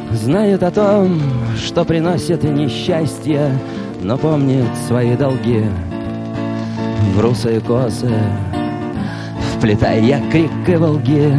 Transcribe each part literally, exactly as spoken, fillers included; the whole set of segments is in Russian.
Знает о том, что приносит несчастье, но помнит свои долги. В русые косы вплетая крик и волги.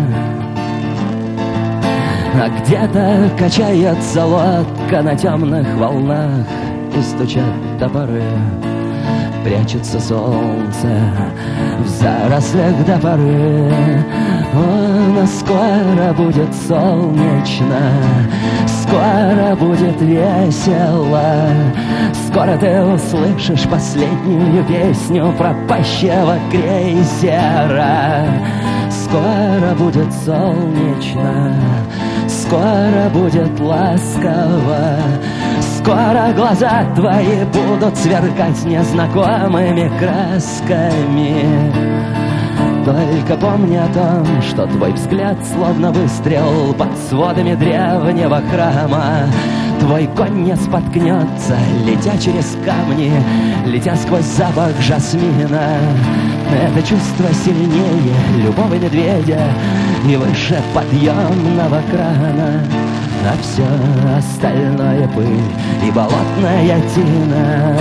А где-то качается лодка на темных волнах, и стучат топоры. Прячется солнце в зарослях до поры. О, но скоро будет солнечно, скоро будет весело. Скоро ты услышишь последнюю песню пропащего крейсера. Скоро будет солнечно, скоро будет ласково. Скоро глаза твои будут сверкать незнакомыми красками. Только помни о том, что твой взгляд словно выстрел под сводами древнего храма. Твой конь не споткнется, летя через камни, летя сквозь запах жасмина. Это чувство сильнее любого медведя и выше подъемного крана. А все остальное пыль и болотная тина.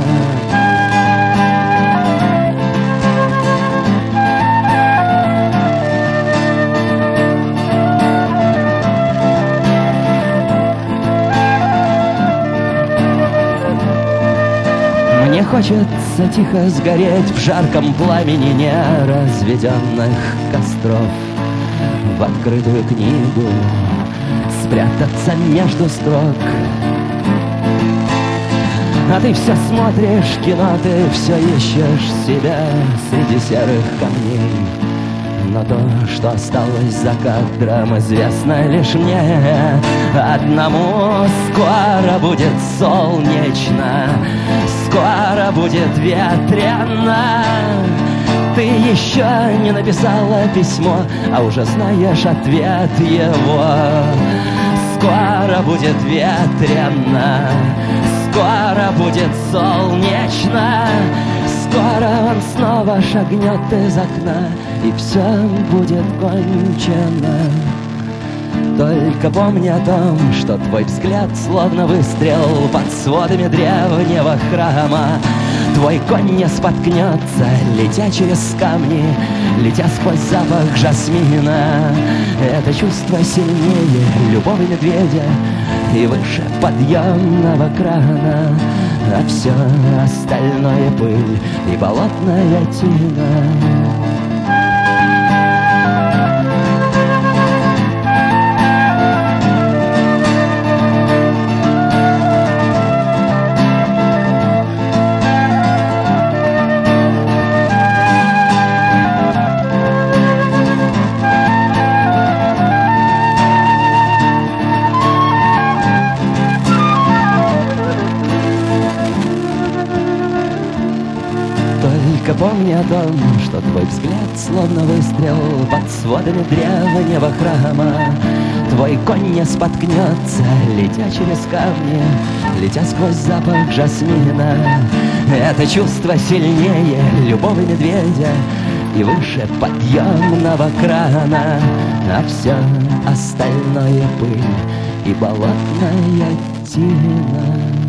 Мне хочется тихо сгореть в жарком пламени неразведенных костров, в открытую книгу спрятаться между строк. А ты все смотришь кино, ты все ищешь себя среди серых камней. Но то, что осталось за кадром, известно лишь мне одному. Скоро будет солнечно, скоро будет ветрено. Ты еще не написала письмо, а уже знаешь ответ его. Скоро будет ветрено, скоро будет солнечно. Скоро он снова шагнет из окна, и все будет кончено. Только помни о том, что твой взгляд словно выстрел под сводами древнего храма. Твой конь не споткнется, летя через камни, летя сквозь запах жасмина. Это чувство сильнее любого медведя и выше подъемного крана. А все остальное пыль и болотная тина. Только помни о том, что твой взгляд словно выстрел под сводами древнего храма. Твой конь не споткнется, летя через камни, летя сквозь запах жасмина. Это чувство сильнее любого медведя и выше подъемного крана. А все остальное пыль и болотная тина.